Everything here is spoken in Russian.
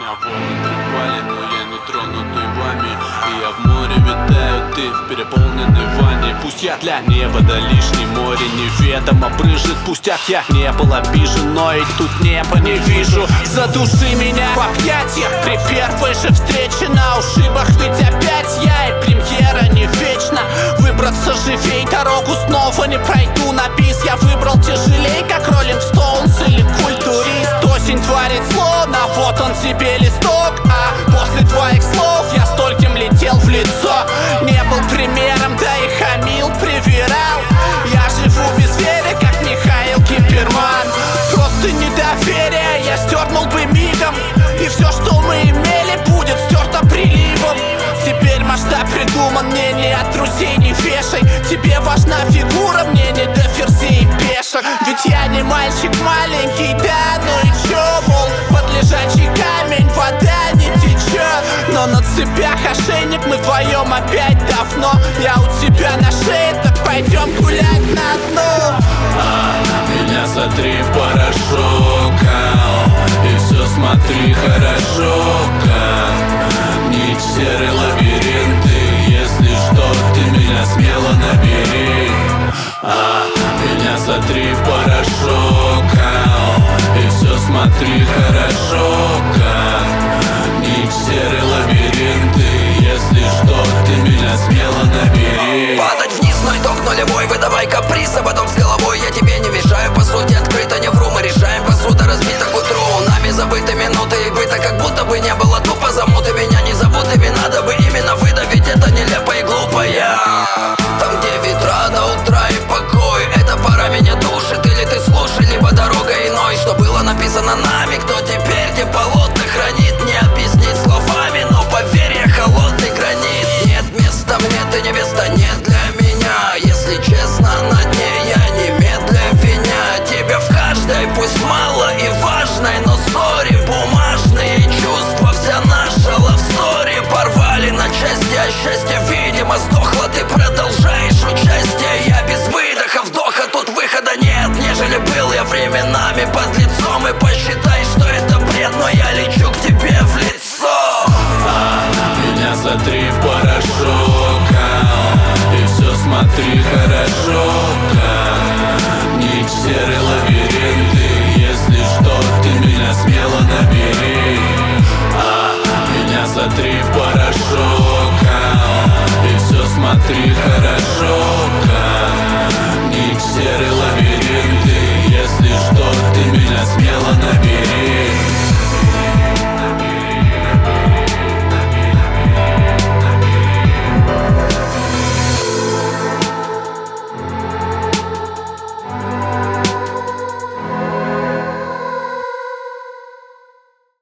меня волны припали, но я не тронутый вами. И я в море витаю, ты в переполненной ванне. Пусть я для неба, да лишней море неведомо брызжет. Пустяк, я не был обижен, но и тут неба не вижу. Задуши меня в объятиях при первой же встрече. На ушибах ведь опять я, и премьера не вечна. Выбраться живей, дорогу снова не пройду на бис. Я выбрал тяжелей, как Роллинг Стоунс или Культурист. Осень творит словно, вот он тебе листок. А после твоих слов я стольким летел в лицо. Не был примером, да и хамил, привирал. Я живу без веры, как Михаил Киперман. Просто недоверие я стернул бы мигом. И все, что мы имели, будет стерто приливом. Теперь масштаб придуман, мне не от друзей не вешай. Тебе важна фигура, мне не до ферзей и пешек. Ведь я не мальчик маленький, да, ну и чё, мол, под лежачий камень вода не течет. Но на цепях ошейник, мы вдвоем опять давно. Я у тебя на шее, так пойдем гулять на дно. Меня сотри в порошок, и все смотри хорошо, как нить серый лабиринт. И если что, ты меня смело набери. Меня сотри в порошок, и все смотри хорошо, как нить серый лабиринт. И если что, ты меня смело набери. Падать вниз, но итог нулевой. Выдавай каприз, а потом с головой я тебе не мешаю. По сути открыто, не вру, мы решаем. Посуда разбита к утру, нами забыты минуты и быта. Как будто бы не было тупо замуты. Меня не зовут, и надо бы именно выдавить. Это нелепо и глупо, там, где ветра до утра и покой. Эта пора меня душит, или ты слушай, либо дорога иной. Что было написано нами, кто теперь те полотна хранит. Не объяснить словами, но поверь, я холодный гранит. Нет места мне, ты невеста, нет для меня. Если честно, на дне я немедля виня тебя в каждой, пусть мало и важной, но ссори. Бумажные чувства, вся наша лавстори порвали на части, а счастье, видимо, сдохло. Ты продолжаешь участие, я без выдоха, вдоха, тут выхода нет. Нежели был я временами под лицом. И посчитай, что это бред, но я лечу к тебе в лицо. Меня сотри в порошок, и все смотри хорошо.